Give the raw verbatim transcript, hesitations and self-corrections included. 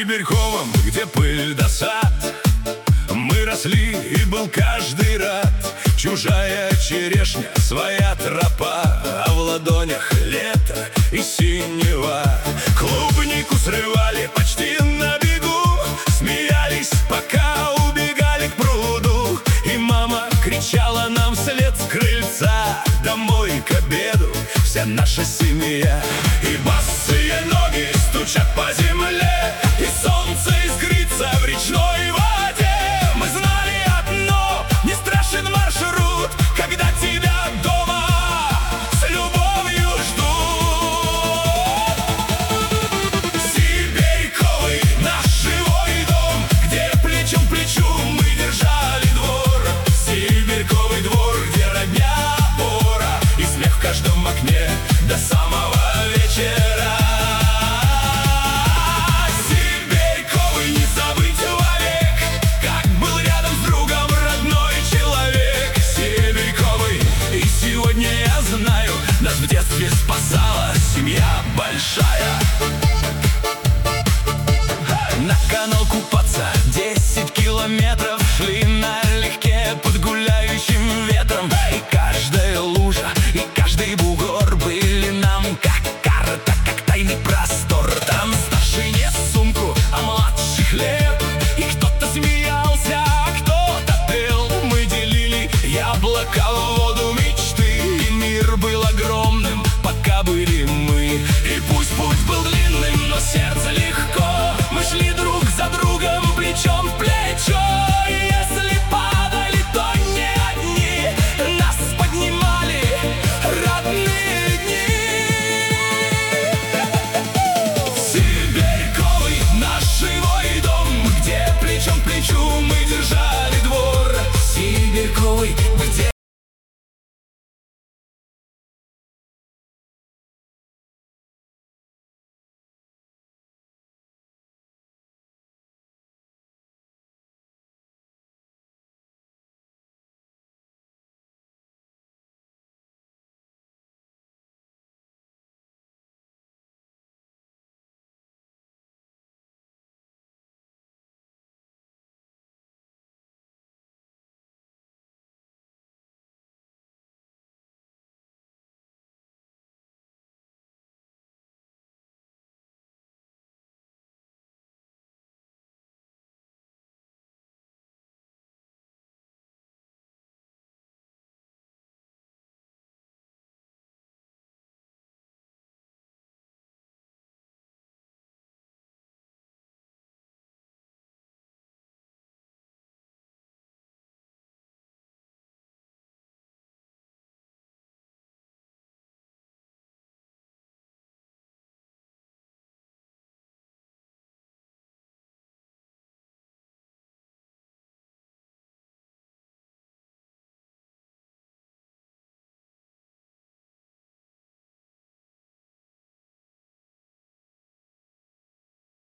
Сибирьковом, где пыль да сад, мы росли, и был каждый рад. Чужая черешня, своя тропа, а в ладонях лето и синева. Клубнику срывали почти на бегу, смеялись, пока убегали к пруду. И мама кричала нам вслед с крыльца: домой к обеду, вся наша семья. И босые ноги стучат по земле, и солнце искрится в речной воде. Мы знали одно: не страшен маршрут, когда тебя дома с любовью ждут. Сибирьковый наш живой дом, где плечом к плечу мы держали двор. Сибирьковый двор, где родня пора, и смех в каждом окне до самого вечера. Сибирьковый не забыть вовек, как был рядом с другом родной человек. Сибирьковый, и сегодня я знаю, нас в детстве спасала семья большая. На канал купаться десять километров шли налегке под гуляющим ветром. И каждая лужа, и каждый бугор были нам как карта, как тайный простор. Там старший нес сумку, а младший хлеб.